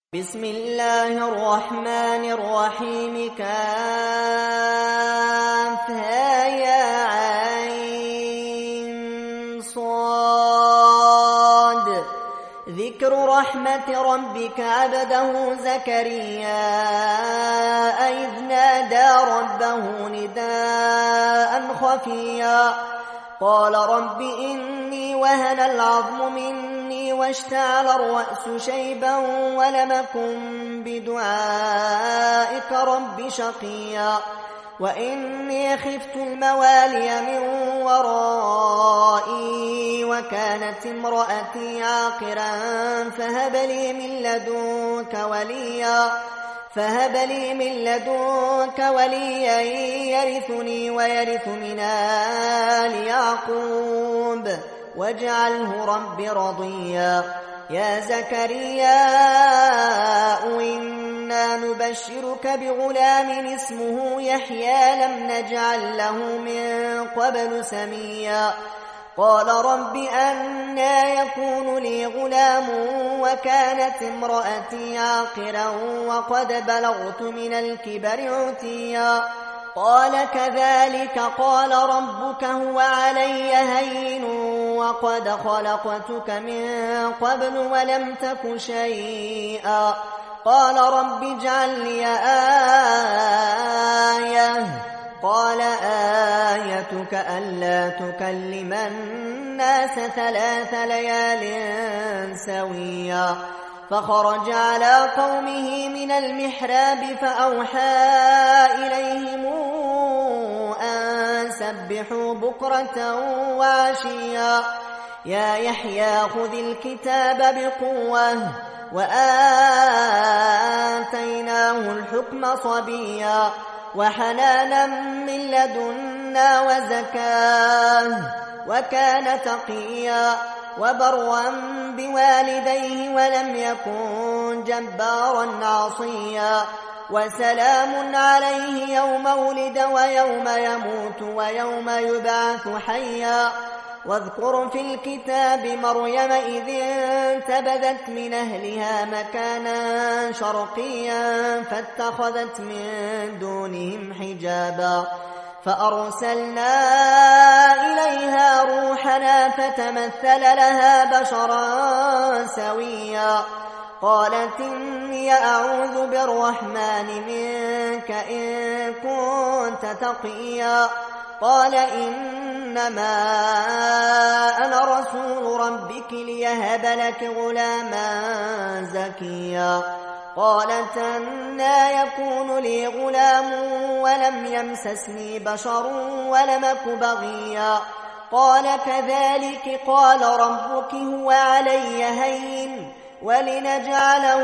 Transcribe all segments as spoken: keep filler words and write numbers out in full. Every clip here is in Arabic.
بسم الله الرحمن الرحيم كافها يا عين صاد ذكر رحمة ربك عبده زكريا إذ نادى ربه نداء خفيا قال رب إني وهن العظم مني واشتعل الرأس شيبا ولم أكن بدعائك رب شقيا وإني خفت الموالي من ورائي وكانت امرأتي عاقرا فهب لي من لدنك وليا فهب لي من لدنك وليا يرثني ويرث من آل يعقوب واجعله رب رضيا يا زكريا إنا نبشرك بغلام اسمه يحيى لم نجعل له من قبل سميا قال رب أنى يكون لي غلام وكانت امرأتي عاقرا وقد بلغت من الكبر عتيا قال كذلك قال ربك هو علي هين وقد خلقتك من قبل ولم تك شيئا قال رب اجعل لي آية قال آيتك ألا تكلم الناس ثلاث ليال سويا فخرج على قومه من المحراب فأوحى إليهم أن سبحوا بكرة وعشيا يا يحيى خذ الكتاب بقوة وآتيناه الحكم صبيا وحنانا من لدنا وزكاه وكان تقيا وبرا بوالديه ولم يكن جبارا عصيا وسلام عليه يوم ولد ويوم يموت ويوم يبعث حيا واذكر في الكتاب مريم إذ انتبذت من أهلها مكانا شرقيا فاتخذت من دونهم حجابا فأرسلنا إليها روحنا فتمثل لها بشرا سويا قالت إني أعوذ بالرحمن منك إن كنت تقيا قال إنما أنا رسول ربك ليهب لك غلاما زكيا قالت أنى يكون لي غلام ولم يمسسني بشر ولم أك بغيا قال كذلك قال ربك هو علي هين ولنجعله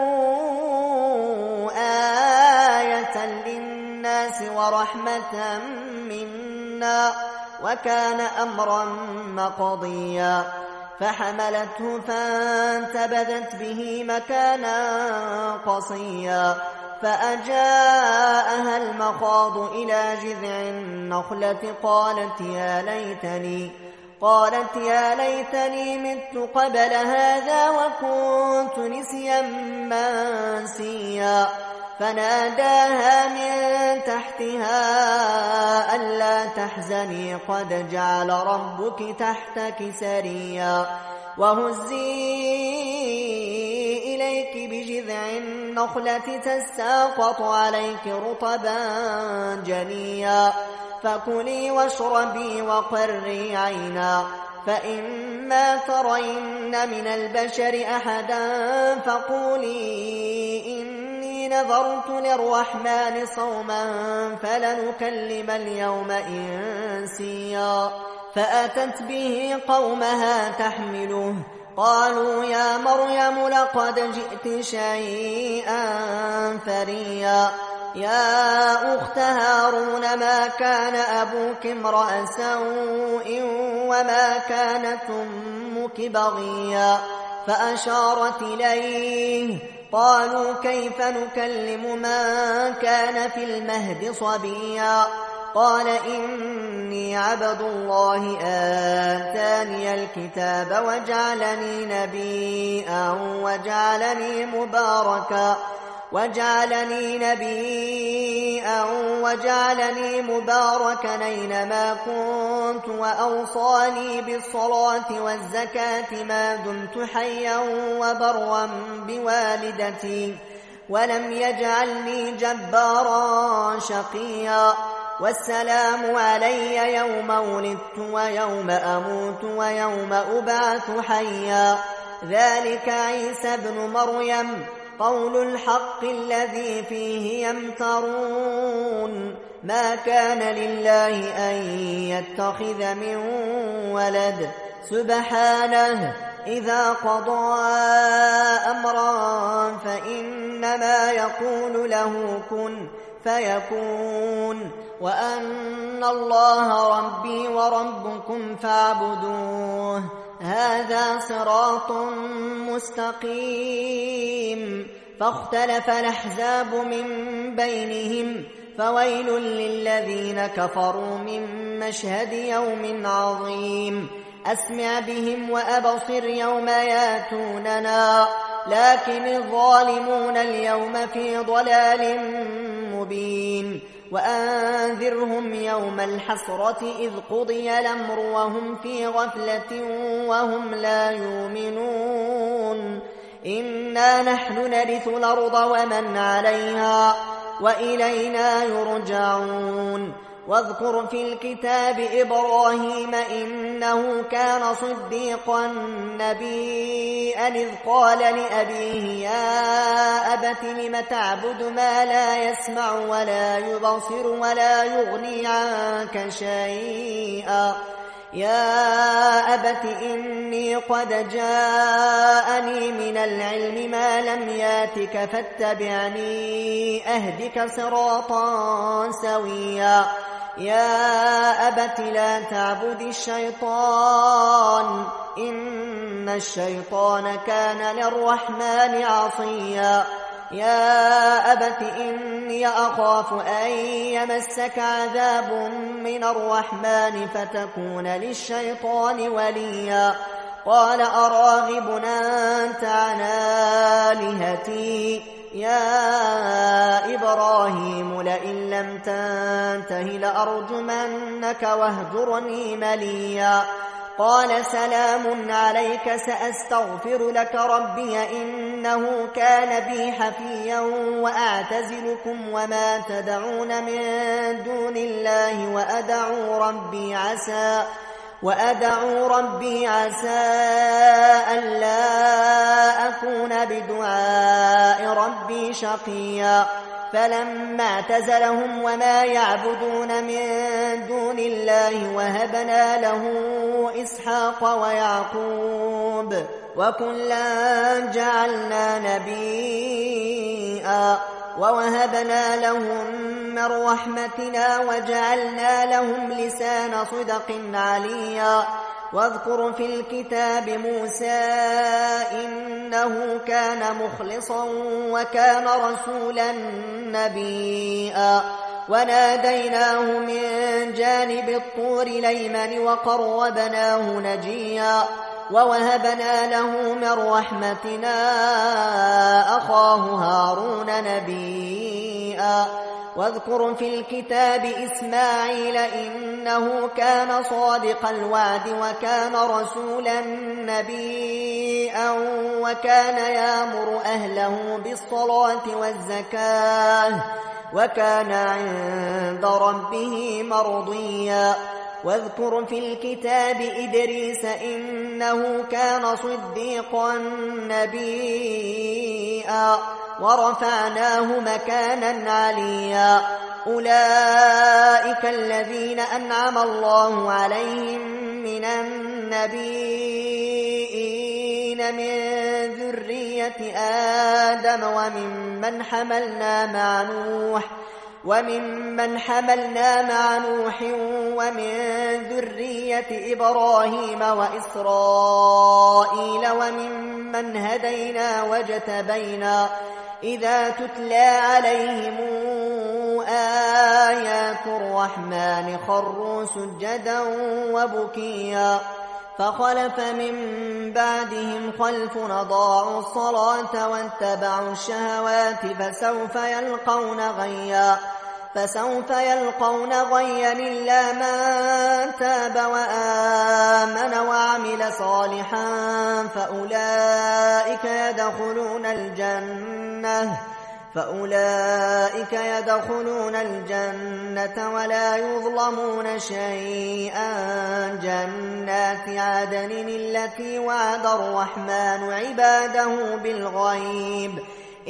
آية للناس ورحمة منا وكان أمرا مقضيا فحملته فانتبذت به مكانا قصيا فأجاءها المخاض إلى جذع النخلة قالت يا ليتني قالت يا ليتني مت قبل هذا وكنت نسيا منسيا فناداها من تحتها ألا تحزني قد جعل ربك تحتك سريا وهزي إليك بجذع النخلة تساقط عليك رطبا جنيا فكلي واشربي وقري عينا فإما ترين من البشر أحدا فقولي إني نذرت للرحمن صوما فلنكلم اليوم إنسيا فأتت به قومها تحمله قالوا يا مريم لقد جئت شيئا فريا يا أخت هارون ما كان أبوك امرأ سوء وما كانت أمك بغيا فأشارت إليه قالوا كيف نكلم من كان في المهد صبيا قال إني عبد الله آتاني الكتاب وجعلني نبيا وجعلني مباركا وجعلني نبيا وجعلني مباركا أينما كنت وأوصاني بالصلاة والزكاة ما دمت حيا وبرا بوالدتي ولم يجعلني جبارا شقيا والسلام علي يوم ولدت ويوم أموت ويوم أبعث حيا ذلك عيسى ابن مريم قول الحق الذي فيه يمترون ما كان لله أن يتخذ من ولد سبحانه إذا قضى أمرا فإنما يقول له كن فيكون وأن الله ربي وربكم فاعبدوه هذا صراط مستقيم فاختلف الأحزاب من بينهم فويل للذين كفروا من مشهد يوم عظيم أسمع بهم وأبصر يوم ياتوننا لكن الظالمون اليوم في ضلال مبين وأنذرهم يوم الحسرة إذ قضي الأمر وهم في غفلة وهم لا يؤمنون إنا نحن نرث الأرض ومن عليها وإلينا يرجعون واذكر في الكتاب إبراهيم إنه كان صديقا نبيا إذ قال لأبيه يا أبت لم تعبد ما لا يسمع ولا يبصر ولا يغني عنك شيئا يا أبت إني قد جاءني من العلم ما لم ياتك فاتبعني أهدك صراطا سويا يا أبت لا تعبد الشيطان إن الشيطان كان للرحمن عصيا يا أبت إني أخاف أن يمسك عذاب من الرحمن فتكون للشيطان وليا قال أراغب أنت عن آلهتي يا إبراهيم لئن لم تنته لأرجمنك واهجرني مليا قال سلام عليك سأستغفر لك ربي إنه كان بي حفيا وأعتزلكم وما تدعون من دون الله وأدعو ربي عسى وأدعو ربي عسى ألا أكون بدعاء ربي شقيا فلما اعتزلهم وما يعبدون من دون الله وهبنا له إسحاق ويعقوب وكلا جعلنا نبيا ووهبنا لهم من رحمتنا وجعلنا لهم لسان صدق عليا واذكر في الكتاب موسى إنه كان مخلصا وكان رسولا نبيا وناديناه من جانب الطور الأيمن وقربناه نجيا ووهبنا له من رحمتنا أخاه هارون نبيا واذكر في الكتاب إسماعيل إنه كان صادق الوعد وكان رسولا نبيا وكان يأمر أهله بالصلاة والزكاة وكان عند ربه مرضيا واذكر في الكتاب إدريس إنه كان صديقا نبيا ورفعناه مكانا عليا أولئك الذين أنعم الله عليهم من النبيين من ذرية آدم وممن حملنا مع نوح وممن حملنا مع نوح ومن ذرية إبراهيم وإسرائيل وممن هدينا واجتبينا إذا تتلى عليهم آيات الرحمن خروا سجدا وبكيا فخلف من بعدهم خلف أضاعوا الصلاة واتبعوا الشهوات فسوف يلقون غيا فسوف يلقون غيا إلا من تاب وآمن وعمل صالحا فأولئك يدخلون الجنة فأولئك يدخلون الجنة ولا يظلمون شيئا جنات عدن التي وعد الرحمن عباده بالغيب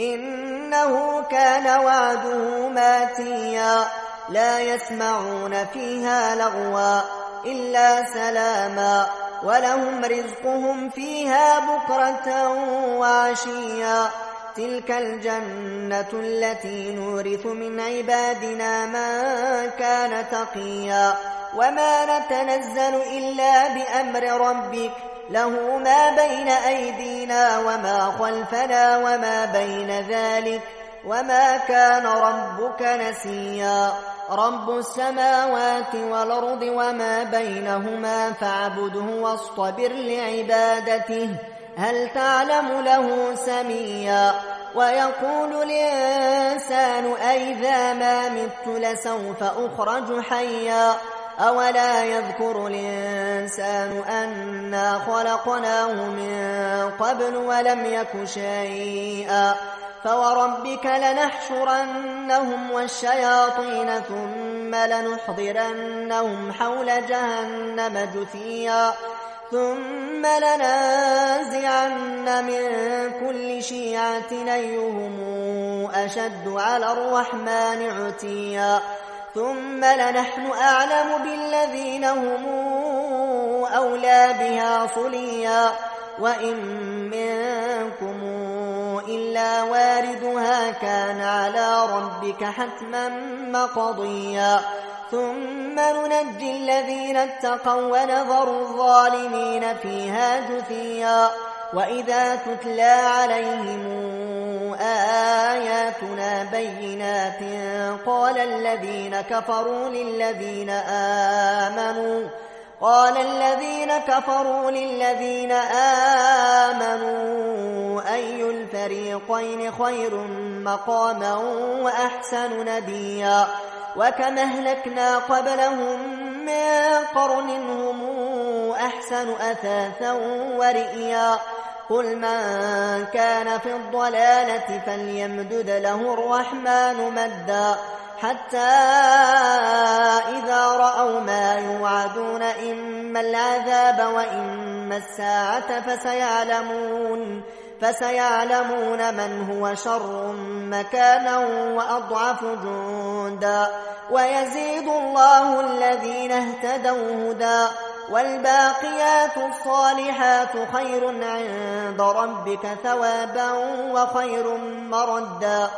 إنه كان وعده ماتيا لا يسمعون فيها لغوا إلا سلاما ولهم رزقهم فيها بكرة وعشيا تلك الجنة التي نورث من عبادنا من كان تقيا وما نتنزل إلا بأمر ربك له ما بين أيدينا وما خلفنا وما بين ذلك وما كان ربك نسيا رب السماوات والأرض وما بينهما فاعبده واصطبر لعبادته هل تعلم له سميا ويقول الإنسان أئذا ما مت لسوف أخرج حيا أولا يذكر الإنسان أنا خلقناه من قبل ولم يك شيئا فوربك لنحشرنهم والشياطين ثم لنحضرنهم حول جهنم جثيا ثم لننزعن من كل شيعة أيهم أشد على الرحمن عتيا ثم لنحن أعلم بالذين هم أولى بها صليا وإن منكم إلا واردها كان على ربك حتما مقضيا ثم ننجي الذين اتقوا ونذر الظالمين فيها جثيا وإذا تتلى عليهم آياتنا بينات قال الذين كفروا للذين آمنوا قال الذين كفروا للذين آمنوا أي الفريقين خير مقاما وأحسن نديا وكم أهلكنا قبلهم من قرن هم أحسن أثاثا ورئيا قل من كان في الضلالة فليمدد له الرحمن مدا حتى إذا رأوا ما يوعدون إما العذاب وإما الساعة فسيعلمون فسيعلمون من هو شر مكانا وأضعف جندا ويزيد الله الذين اهتدوا هدى والباقيات الصالحات خير عند ربك ثوابا وخير مردا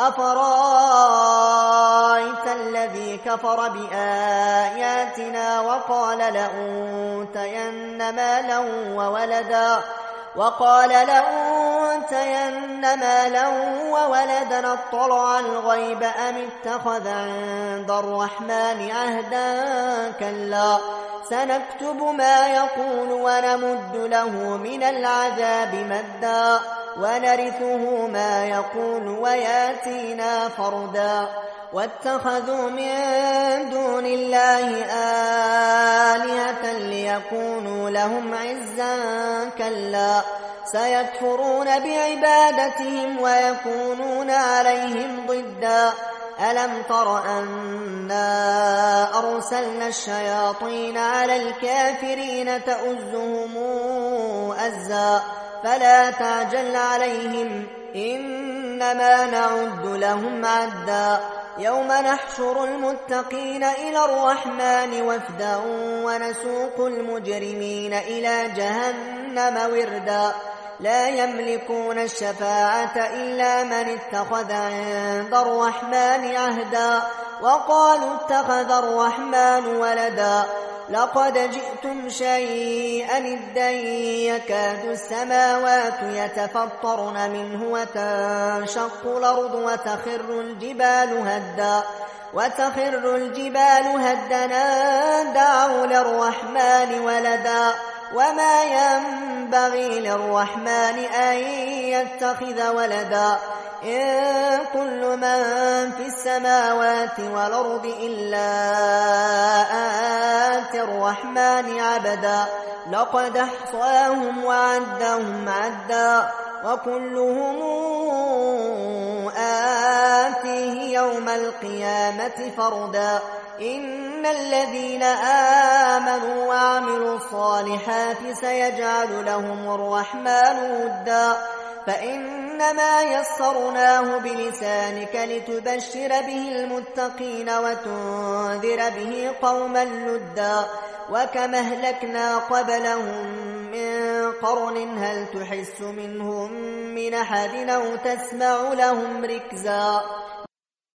أفرأيت الذي كفر بآياتنا وقال لأوتين مالا وولدا وقال لأوتين مالا وولدا اطلع الغيب أم اتخذ عند الرحمن عهدا كلا سنكتب ما يقول ونمد له من العذاب مدا ونرثه ما يقول وياتينا فردا واتخذوا من دون الله آلهة ليكونوا لهم عزا كلا سيكفرون بعبادتهم ويكونون عليهم ضدا ألم تر أنا أرسلنا الشياطين على الكافرين تؤزهم أزا فلا تعجل عليهم إنما نعد لهم عدا يوم نحشر المتقين إلى الرحمن وفدا ونسوق المجرمين إلى جهنم وردا لا يملكون الشفاعة إلا من اتخذ عند الرحمن عهدا وقالوا اتخذ الرحمن ولدا لقد جئتم شيئا إدا يكاد السماوات يتفطرن منه وتنشق الأرض وتخر الجبال هدا وتخر الجبال هدنا دعوا للرحمن ولدا وما ينبغي للرحمن أن يتخذ ولدا إن كل من في السماوات والأرض إلا آتي الرحمن عبدا لقد احصاهم وعدهم عدا وكلهم آتيه يوم القيامة فردا إن الذين آمنوا وعملوا الصالحات سيجعل لهم الرحمن ودا فإنما يسرناه بلسانك لتبشر به المتقين وتنذر به قوما لدا وكما أهلكنا قبلهم من قرن هل تحس منهم من أحد أو تسمع لهم ركزا